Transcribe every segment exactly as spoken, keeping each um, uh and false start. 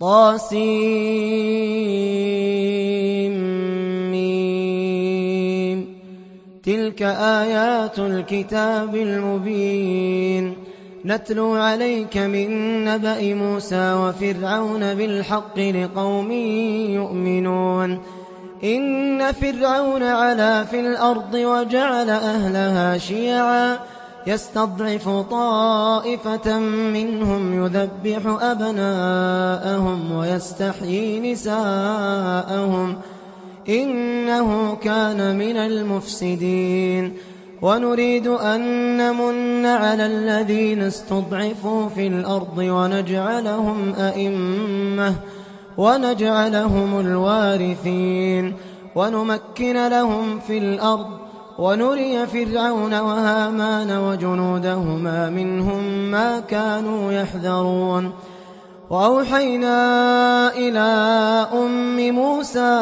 طاسيم تلك آيات الكتاب المبين نتلو عليك من نبأ موسى وفرعون بالحق لقوم يؤمنون إن فرعون علا في الأرض وجعل أهلها شيعا يستضعف طائفة منهم يذبح أبناءهم ويستحيي نساءهم إنه كان من المفسدين ونريد أن نمن على الذين استضعفوا في الأرض ونجعلهم أئمة ونجعلهم الوارثين ونمكن لهم في الأرض ونري فرعون وهامان وجنودهما منهم ما كانوا يحذرون وأوحينا إلى أم موسى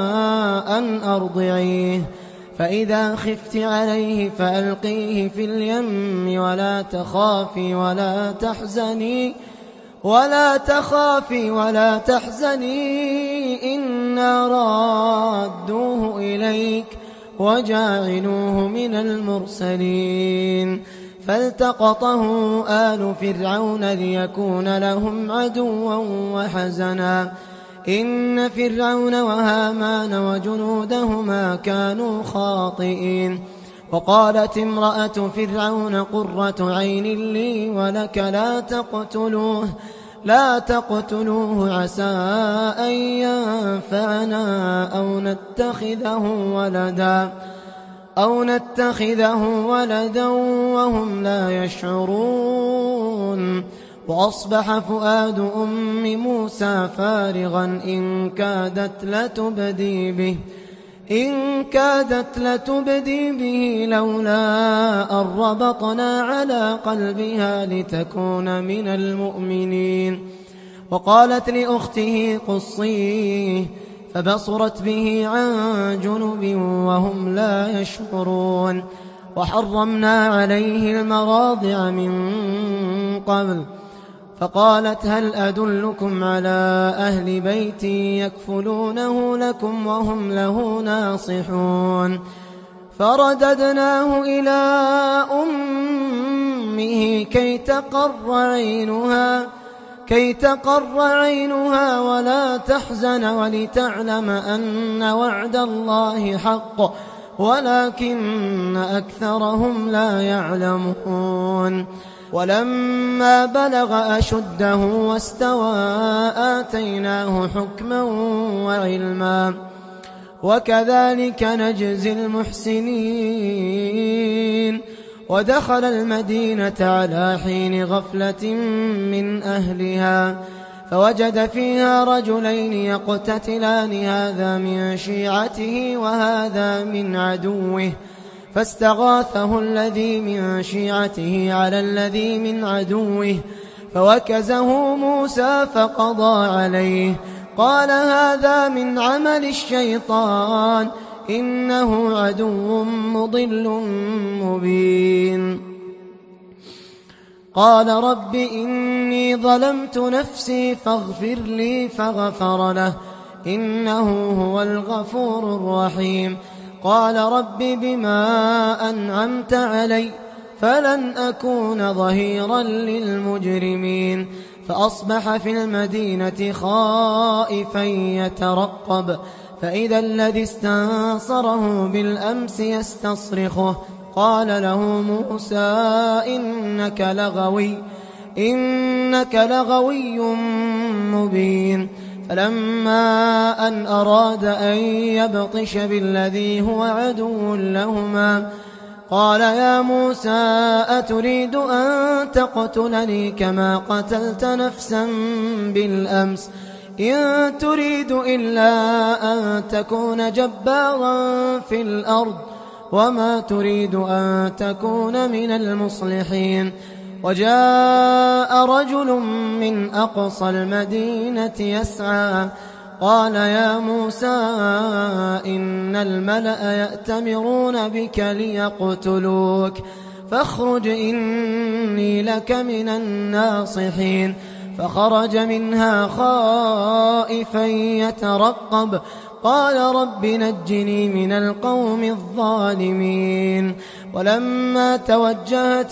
أن أرضعيه فإذا خفت عليه فألقيه في اليم ولا تخافي ولا تحزني ولا تخافي ولا تحزني إنا رادوه إليك وجاعلوه من المرسلين فالتقطه آل فرعون ليكون لهم عدوا وحزنا إن فرعون وهامان وجنودهما كانوا خاطئين وقالت امرأة فرعون قرة عين لي ولك لا تقتلوه لا تقتلوه عسى أن ينفعنا أو نتخذه ولدا أو نتخذه ولدا وهم لا يشعرون وأصبح فؤاد أم موسى فارغا إن كادت لتبدي به إن كادت لتبدي به لولا أن ربطنا على قلبها لتكون من المؤمنين وقالت لأخته قصيه فبصرت به عن جنب وهم لا يشعرون وحرمنا عليه المراضع من قبل فقالت هل أدلكم على أهل بيت يكفلونه لكم وهم له ناصحون فرددناه إلى أمه كي تقر عينها كي تقر عينها ولا تحزن ولتعلم أن وعد الله حق ولكن أكثرهم لا يعلمون ولما بلغ أشده واستوى آتيناه حكما وعلما وكذلك نجزي المحسنين ودخل المدينة على حين غفلة من أهلها فوجد فيها رجلين يقتتلان هذا من شيعته وهذا من عدوه فاستغاثه الذي من شيعته على الذي من عدوه فوكزه موسى فقضى عليه قال هذا من عمل الشيطان إنه عدو مضل مبين قال رب إني ظلمت نفسي فاغفر لي فغفر له إنه هو الغفور الرحيم قال رب بما أنعمت علي فلن أكون ظهيرا للمجرمين فأصبح في المدينة خائفا يترقب فإذا الذي استنصره بالأمس يستصرخه قال له موسى إنك لغوي إنك لغوي مبين فلما أن أراد أن يبطش بالذي هو عدو لهما قال يا موسى أتريد أن تقتلني كما قتلت نفسا بالأمس إن تريد إلا أن تكون جبارا في الأرض وما تريد أن تكون من المصلحين وجاء رجل من أقصى المدينة يسعى قال يا موسى إن الملأ يأتمرون بك ليقتلوك فاخرج إني لك من الناصحين فخرج منها خائفا يترقب قال رب نجني من القوم الظالمين ولما توجه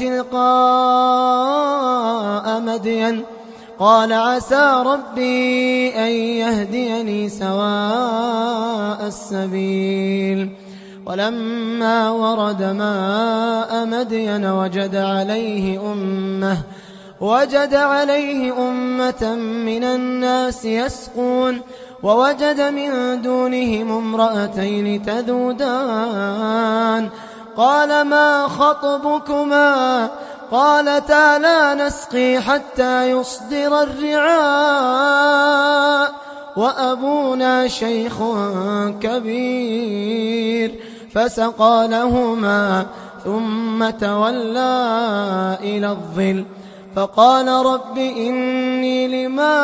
تلقاء مدين قال عسى ربي أن يهديني سواء السبيل ولما ورد ماء مدين وجد عليه أمة وجد عليه أمة من الناس يسقون ووجد من دونهم امرأتين تذودان قال ما خطبكما قالتا لا نسقي حتى يصدر الرعاء وأبونا شيخ كبير فسقى لهما ثم تولى إلى الظل فقال رب إني لما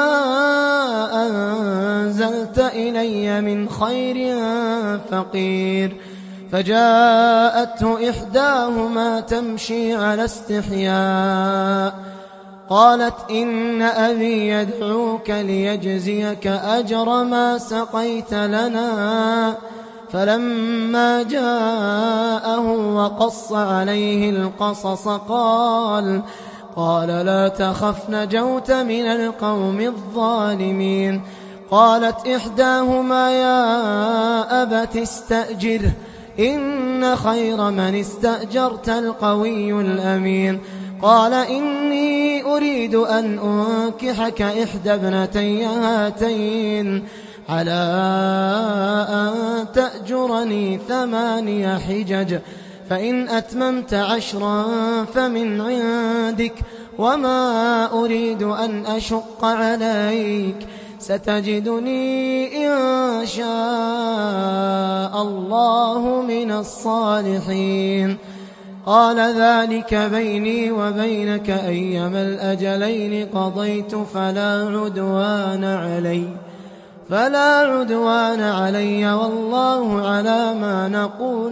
أنزلت إلي من خير فقير فجاءته إحداهما تمشي على استحياء قالت إن أبي يدعوك ليجزيك أجر ما سقيت لنا فلما جاءه وقص عليه القصص قال قال لا تخف نجوت من القوم الظالمين قالت إحداهما يا أبت استأجره إن خير من استأجرت القوي الأمين قال إني أريد أن أنكحك إحدى ابنتي هاتين على أن تأجرني ثماني حجج فإن أتممت عشرا فمن عندك وما أريد أن أشق عليك ستجدني إن شاء الله من الصالحين قال ذلك بيني وبينك أيما الأجلين قضيت فلا عدوان علي فلا عدوان علي والله على ما نقول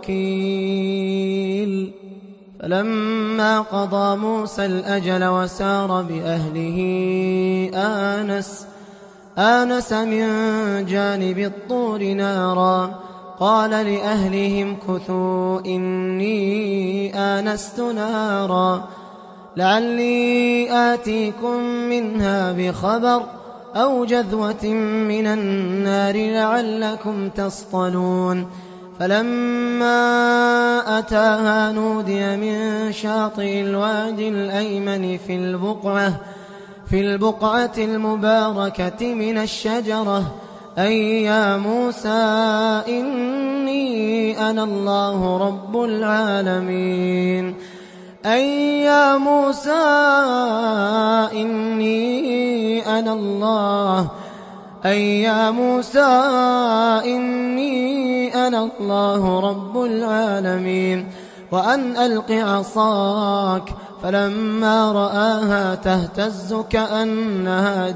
وكيل فلما قضى موسى الأجل وسار بأهله آنس آنس من جانب الطور نارا قال لأهلهم كثوا إني آنست نارا لعلي آتيكم منها بخبر أو جذوة من النار لعلكم تصطلون فلما أتاها نودي من شاطئ الوادي الأيمن في البقعة في البقعة المباركة من الشجرة أي يا موسى إني أنا الله رب العالمين أي يا موسى إني أنا الله أي يا موسى إني أنا الله رب العالمين وأن ألق عصاك فلما رآها تهتز كأنها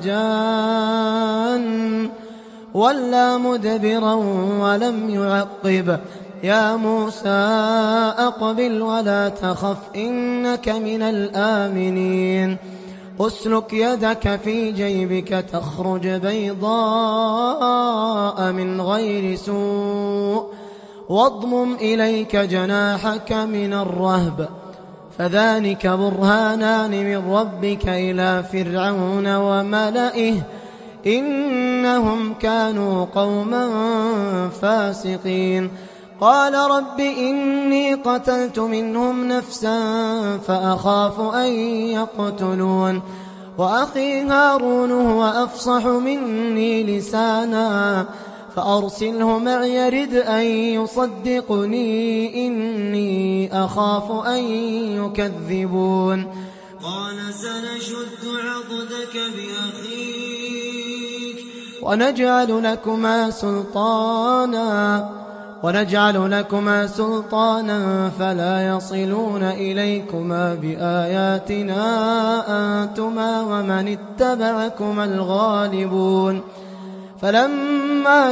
جان ولى مدبرا ولم يعقب يا موسى أقبل ولا تخف إنك من الآمنين أسلك يدك في جيبك تخرج بيضاء من غير سوء واضمم إليك جناحك من الرهب فذلك برهانان من ربك إلى فرعون وملئه إنهم كانوا قوما فاسقين قال رب إني قتلت منهم نفسا فأخاف أن يقتلون وأخي هارون هو أفصح مني لسانا فأرسله معي يرد أن يصدقني إني أخاف أن يكذبون قال سنشد عضدك بأخيك ونجعل لكما سلطانا ونجعل لكما سلطانا فلا يصلون إليكما بآياتنا أنتما ومن اتبعكما الغالبون فلما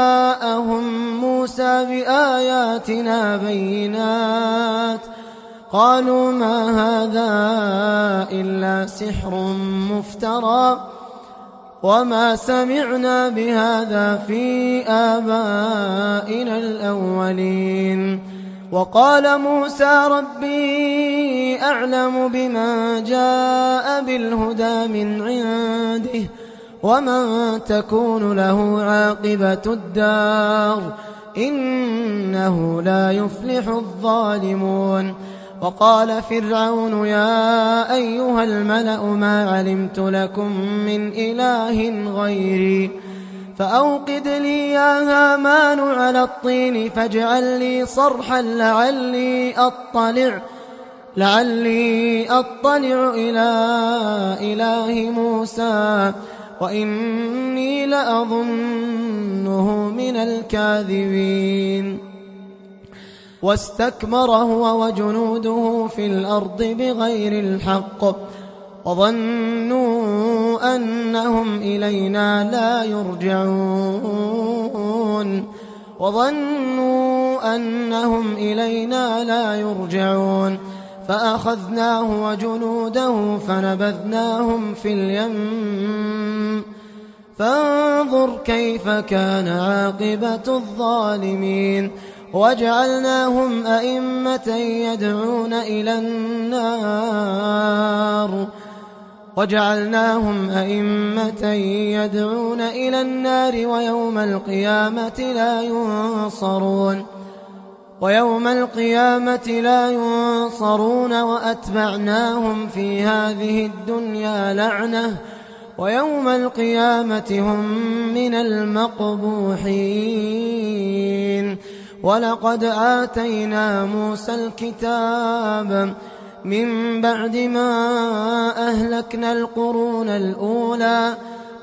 جاءهم موسى بآياتنا بينات قالوا ما هذا إلا سحر مفترى وما سمعنا بهذا في آبائنا الأولين. وقال موسى ربي أعلم بمن جاء بالهدى من عنده ومن تكون له عاقبة الدار إنه لا يفلح الظالمون. وقال فرعون يا أيها الملأ ما علمت لكم من إله غيري فأوقد لي يا هامان على الطين فاجعل لي صرحا لعلي أطلع لعلي أطلع إلى إله موسى وإني لأظنه من الكاذبين. واستكبر هو وجنوده في الأرض بغير الحق وظنوا أنهم إلينا لا يرجعون وظنوا أنهم إلينا لا يرجعون فأخذناه وجنوده فنبذناهم في اليم فانظر كيف كان عاقبة الظالمين. وجعلناهم أئمة يدعون إلى النار وجعلناهم أئمة يدعون إلى النار ويوم القيامة لا ينصرون ويوم القيامة لا ينصرون وأتبعناهم في هذه الدنيا لعنة ويوم القيامة هم من المقبوحين. ولقد آتينا موسى الكتاب من بعد ما أهلكنا القرون الأولى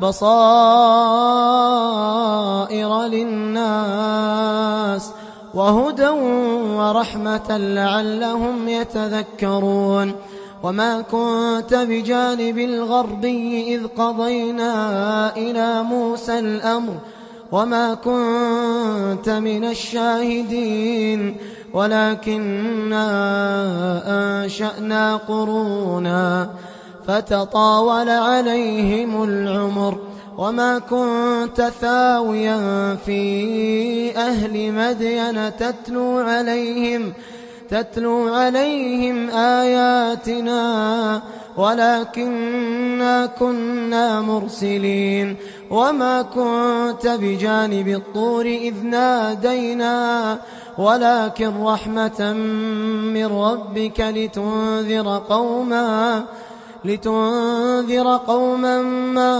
بصائر للناس وهدى ورحمة لعلهم يتذكرون. وما كنت بجانب الغربي إذ قضينا إلى موسى الأمر وما كنت من الشاهدين ولكننا أنشأنا قرونا فتطاول عليهم العمر وما كنت ثاويا في أهل مدين تتلو عليهم تتلو عليهم آياتنا ولكننا كنا مرسلين. وما كنت بجانب الطور إذ نادينا ولكن رحمة من ربك لتنذر قوما لتنذر قوما ما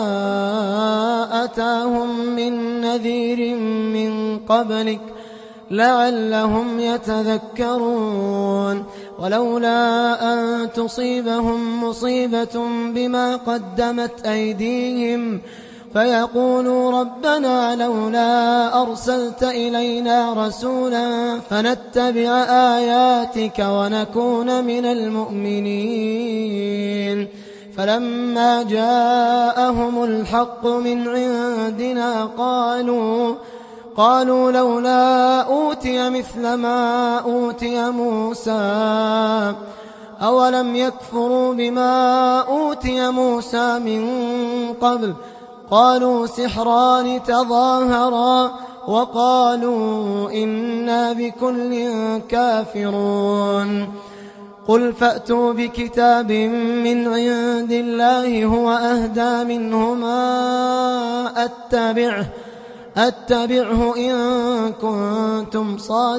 أتاهم من نذير من قبلك لعلهم يتذكرون. ولولا أن تصيبهم مصيبة بما قدمت أيديهم فيقولوا ربنا لولا أرسلت إلينا رسولا فنتبع آياتك ونكون من المؤمنين. فلما جاءهم الحق من عندنا قالوا قالوا لولا أوتي مثل ما أوتي موسى أولم يكفروا بما أوتي موسى من قبل قالوا سحران تظاهرا وقالوا إنا بكل كافرون. قل فأتوا بكتاب من عند الله هو أهدى منهما أتبعه أتبعه إن كنتم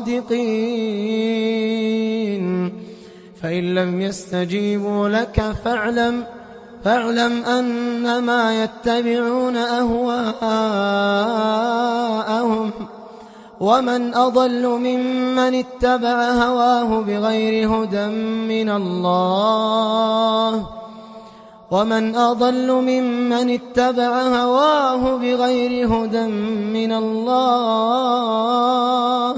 صادقين فإن لم يستجيبوا لك فاعلم فاعلم أنما يتبعون أهواءهم ومن أضل ممن اتبع هواه بغير هدى من الله ومن أضل ممن اتبع هواه بغير هدى من الله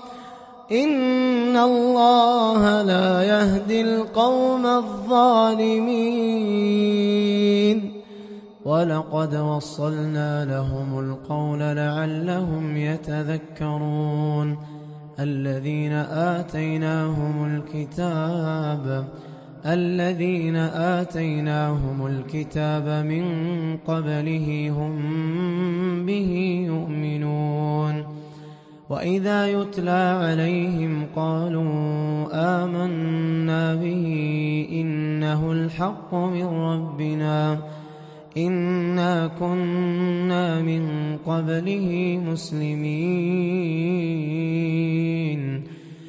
إن الله لا يهدي القوم الظالمين. ولقد وصلنا لهم القول لعلهم يتذكرون الذين آتيناهم الكتاب الذين آتيناهم الكتاب من قبله هم به يؤمنون وإذا يتلى عليهم قالوا آمنا به إنه الحق من ربنا إنا كنا من قبله مسلمين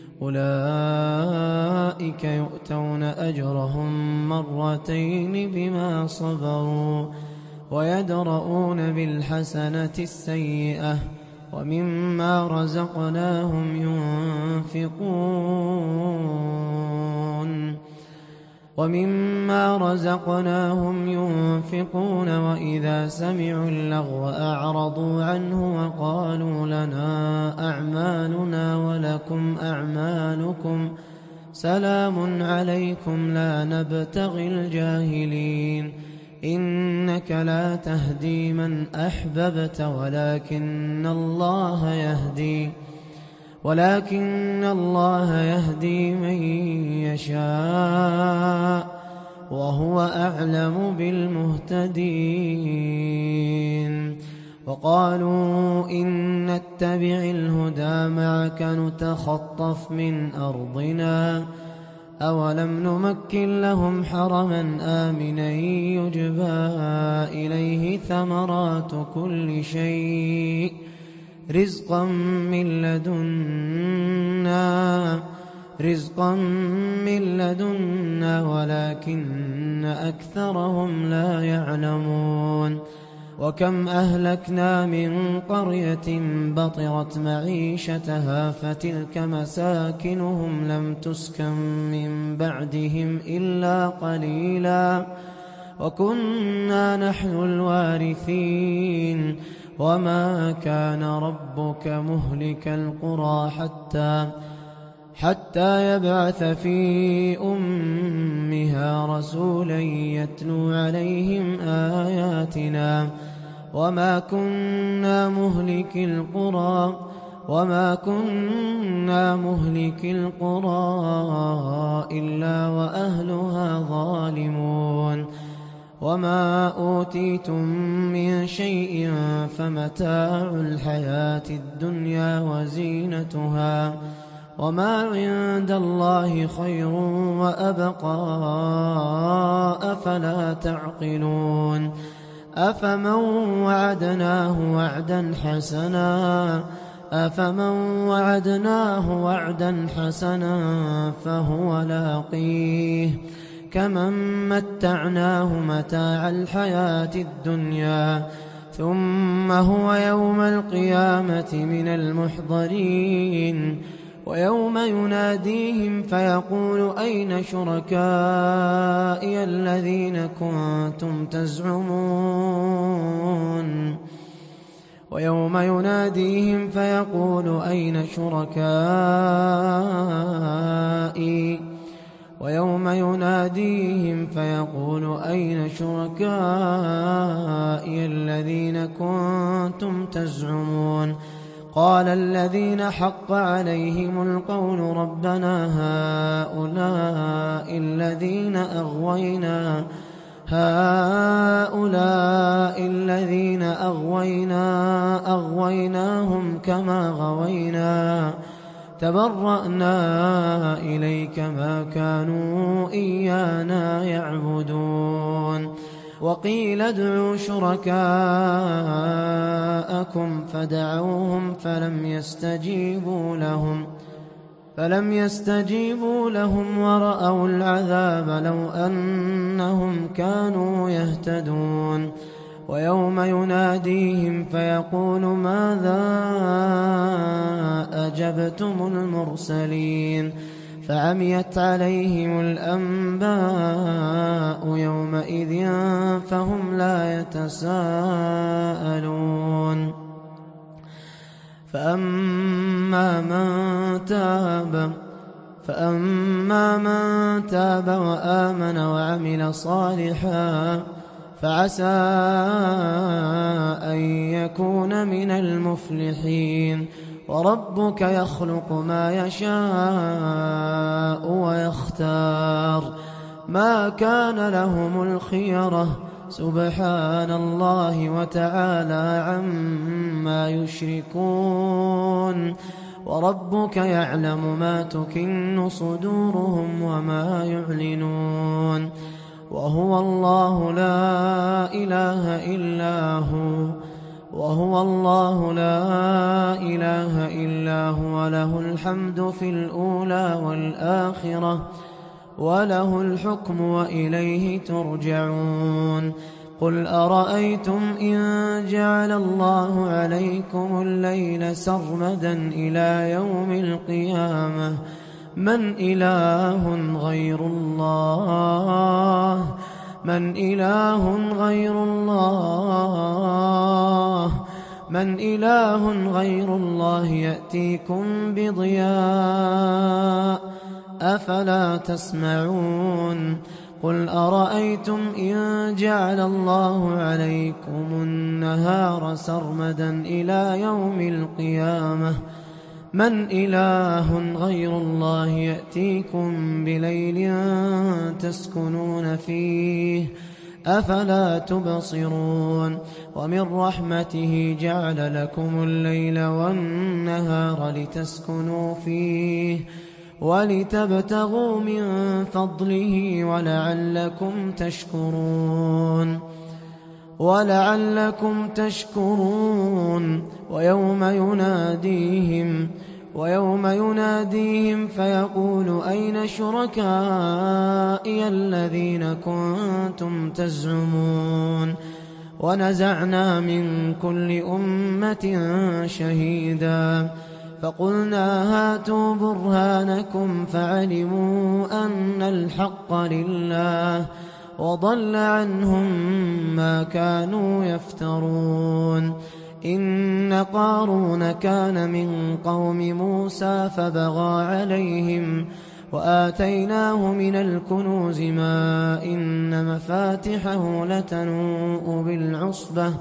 أولئك يؤتون أجرهم مرتين بما صبروا ويدرؤون بالحسنة السيئة ومما رزقناهم ينفقون ومما رزقناهم ينفقون وإذا سمعوا اللغو أعرضوا عنه وقالوا لنا أعمالنا ولكم أعمالكم سلام عليكم لا نبتغي الجاهلين إنك لا تهدي من أحببت ولكن الله يهدي ولكن الله يهدي من يشاء وهو أعلم بالمهتدين وقالوا إن نتبع الهدى معك نتخطف من أرضنا أولم نمكن لهم حرما آمنا يجبى إليه ثمرات كل شيء رزقا من لدنا رزقا من لدنا ولكن أكثرهم لا يعلمون وكم أهلكنا من قرية بطرت معيشتها فتلك مساكنهم لم تسكن من بعدهم إلا قليلا وكنا نحن الوارثين وما كان ربك مهلك القرى حتى حتى يبعث في أمها رسولا يتلو عليهم آياتنا وما كنا مهلك القرى وما كنا مهلك القرى إلا وأهلها ظالمون وما أوتيتم من شيء فمتاع الحياة الدنيا وزينتها وما عند الله خير وأبقى أفلا تعقلون أفمن وعدناه وعدا حسنا أفمن وعدناه وعدا حسنا فهو لاقيه كمن متعناه متاع الحياة الدنيا ثم هو يوم القيامة من المحضرين ويوم يناديهم فيقول أين شركائي الذين كنتم تزعمون ويوم يناديهم فيقول أين شركائي ويوم يناديهم فيقول أين شركائي الذين كنتم تزعمون قال الذين حق عليهم القول ربنا هؤلاء الذين أغوينا هؤلاء الذين أغوينا أغويناهم كما غوينا تبرأنا إليك ما كانوا إيانا يعبدون وقيل ادعوا شركاءكم فدعوهم فلم يستجيبوا لهم فلم يستجيبوا لهم ورأوا العذاب لو أنهم كانوا يهتدون ويوم يناديهم فيقول ماذا أجبتم المرسلين فعميت عليهم الأنباء يومئذ فهم لا يتساءلون فأما من تاب فأما من تاب وآمن وعمل صالحا فعسى أن يكون من المفلحين وربك يخلق ما يشاء ويختار ما كان لهم الخيرة سبحان الله وتعالى عما يشركون وربك يعلم ما تكن صدورهم وما يعلنون وهو الله لا إله إلا هو وهو الله لا إله إلا هو له الحمد في الأولى والآخرة وله الحكم وإليه ترجعون قل أرأيتم إن جعل الله عليكم الليل سرمدا إلى يوم القيامة من إله غير الله من إله غير الله من إله غير الله يأتيكم بضياء أفلا تسمعون قل أرأيتم إن جعل الله عليكم النهار سرمدا إلى يوم القيامة من إله غير الله يأتيكم بليل تسكنون فيه أفلا تبصرون ومن رحمته جعل لكم الليل والنهار لتسكنوا فيه ولتبتغوا من فضله ولعلكم تشكرون ولعلكم تشكرون ويوم يناديهم ويوم يناديهم فيقول أين شركائي الذين كنتم تزعمون ونزعنا من كل أمة شهيدا فقلنا هاتوا برهانكم فعلموا أن الحق لله وضل عنهم ما كانوا يفترون إن قارون كان من قوم موسى فبغى عليهم وآتيناه من الكنوز ما إن مفاتحه لتنوء بالعصبة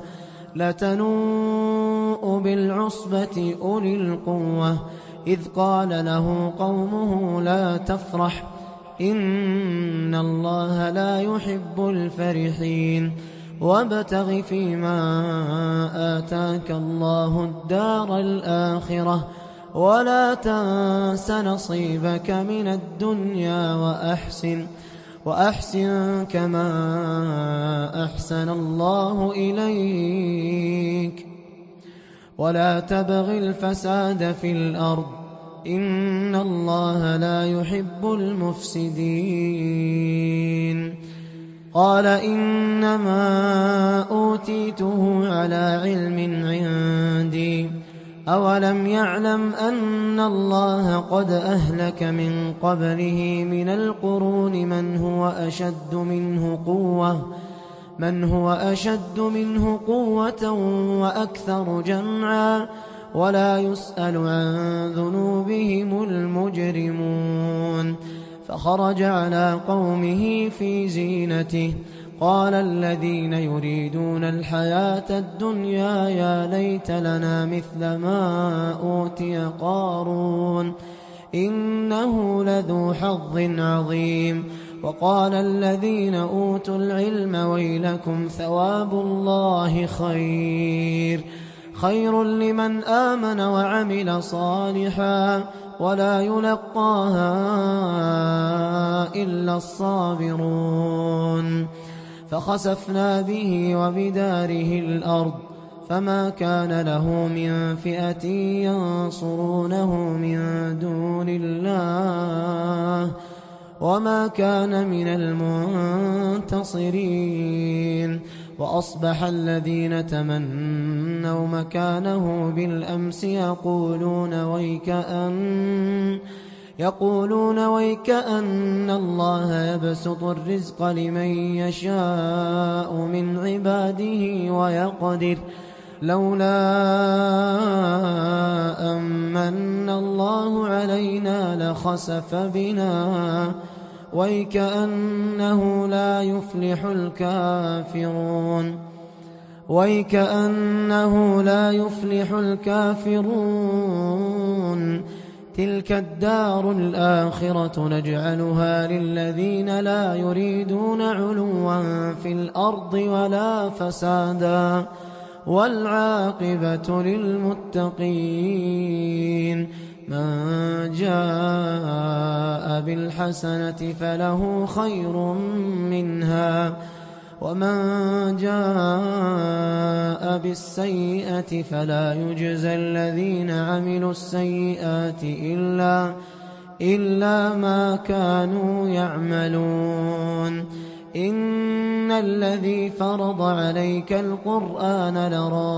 لتنوء بالعصبة أولي القوة إذ قال له قومه لا تفرح إن الله لا يحب الفرحين وابتغ فيما آتاك الله الدار الآخرة ولا تنس نصيبك من الدنيا وأحسن وأحسن كما أحسن الله إليك ولا تبغ الفساد في الأرض إن الله لا يحب المفسدين قال إنما أوتيته على علم عندي أولم يعلم أن الله قد أهلك من قبله من القرون من هو أشد منه قوة من هو أشد منه قوة وأكثر جمعا ولا يسأل عن ذنوبهم المجرمون فخرج على قومه في زينته قال الذين يريدون الحياة الدنيا يا ليت لنا مثل ما أوتي قارون إنه لذو حظ عظيم وقال الذين أوتوا العلم ويلكم ثواب الله خير خير لمن آمن وعمل صالحا ولا يلقاها إلا الصابرون فخسفنا به وبداره الأرض فما كان له من فئة ينصرونه من دون الله وما كان من المنتصرين وأصبح الذين تمنوا مكانه بالأمس يقولون ويكأن يقولون ويكأن الله يبسط الرزق لمن يشاء من عباده ويقدر لولا أمن الله علينا لخسف بنا ويكأنه لا يفلح الكافرون وَيْكَأَنَّهُ لَا يُفْلِحُ الْكَافِرُونَ تِلْكَ الدَّارُ الْآخِرَةُ نَجْعَلُهَا لِلَّذِينَ لَا يُرِيدُونَ عُلُوًّا فِي الْأَرْضِ وَلَا فَسَادًا وَالْعَاقِبَةُ لِلْمُتَّقِينَ مَنْ جَاءَ بِالْحَسَنَةِ فَلَهُ خَيْرٌ مِنْهَا وَمَنْ جَاءَ بِالسَّيِّئَةِ فَلَا يُجْزَى الَّذِينَ عَمِلُوا السَّيِّئَاتِ إِلَّا إِلَّا مَا كَانُوا يَعْمَلُونَ إِنَّ الَّذِي فَرَضَ عَلَيْكَ الْقُرْآنَ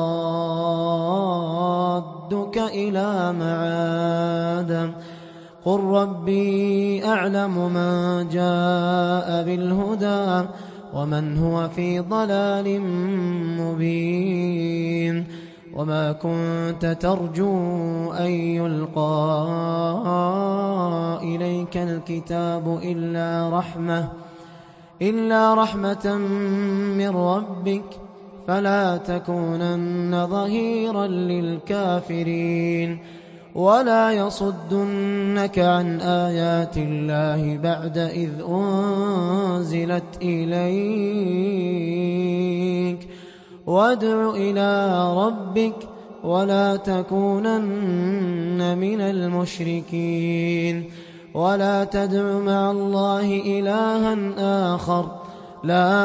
لَرَادُّكَ إِلَىٰ مَعَادٍ قُل رَّبِّي أَعْلَمُ مَن جَاءَ بِالْهُدَىٰ وَمَنْ هُوَ فِي ضَلَالٍ مُّبِينٍ وَمَا كُنتَ تَرْجُو أَن يُلْقَىٰ إِلَيْكَ الْكِتَابُ إِلَّا رَحْمَةً إِلَّا رَحْمَةً مِّن رَّبِّكَ فَلَا تَكُونَنَّ ظَهِيرًا لِّلْكَافِرِينَ وَلَا يَصُدُّنَّكَ عَنْ آيَاتِ اللَّهِ بَعْدَ إِذْ أُنزِلَتْ إِلَيْكَ وَادْعُ إِلَىٰ رَبِّكَ وَلَا تَكُونَنَّ مِنَ الْمُشْرِكِينَ وَلَا تَدْعُ مَعَ اللَّهِ إِلَٰهًا آخَرَ لَا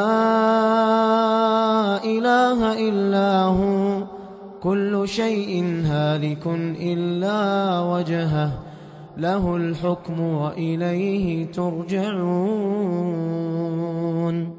إِلَٰهَ إِلَّا هُوَ كُلُّ شَيْءٍ هَالِكٌ إِلَّا وَجْهَهُ لَهُ الْحُكْمُ وَإِلَيْهِ تُرْجَعُونَ